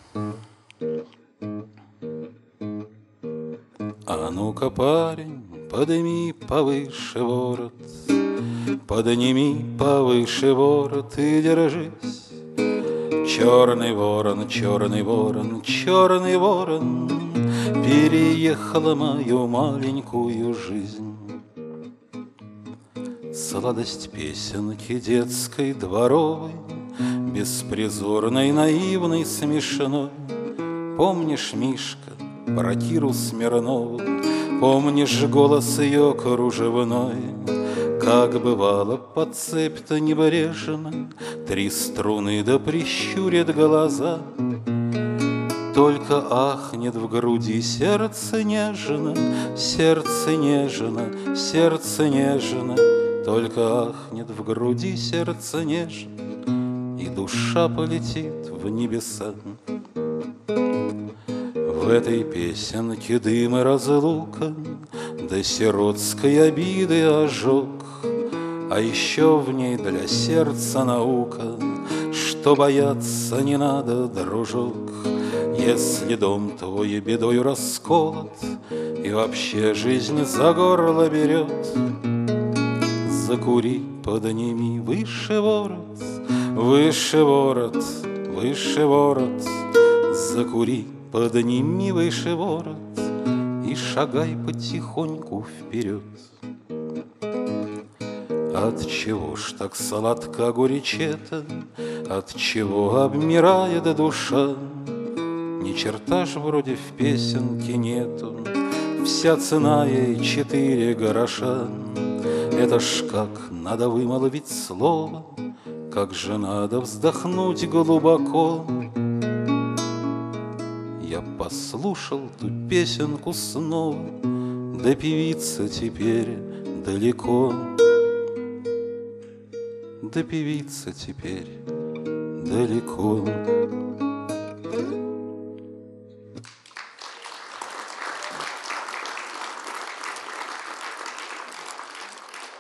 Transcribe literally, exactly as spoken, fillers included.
А ну-ка, парень, подними повыше ворот, подними повыше ворот и держись. Черный ворон, черный ворон, черный ворон переехала мою маленькую жизнь. Сладость песенки детской дворовой, беспризорной, наивной, смешной. Помнишь, Мишка, про Киру Смирнову? Помнишь голос ее кружевной? Как бывало под цепь-то небрежно три струны да прищурят глаза. Только ахнет в груди сердце нежно, сердце нежно, сердце нежно. Только ахнет в груди сердце нежно, и душа полетит в небеса. В этой песенке дым и разлука, да сиротской обиды ожог. А еще в ней для сердца наука, что бояться не надо, дружок. Если дом твой бедою расколот и вообще жизнь за горло берет, закури, подними выше ворот, выше ворот, выше ворот. Закури, подними выше ворот и шагай потихоньку вперед. Отчего ж так сладко горечета, отчего обмирает душа? Ни черта ж вроде в песенке нету, вся цена ей четыре гроша. Это ж как надо вымолвить слово, как же надо вздохнуть глубоко. Я послушал ту песенку снова, да певица теперь далеко. Да певица теперь далеко.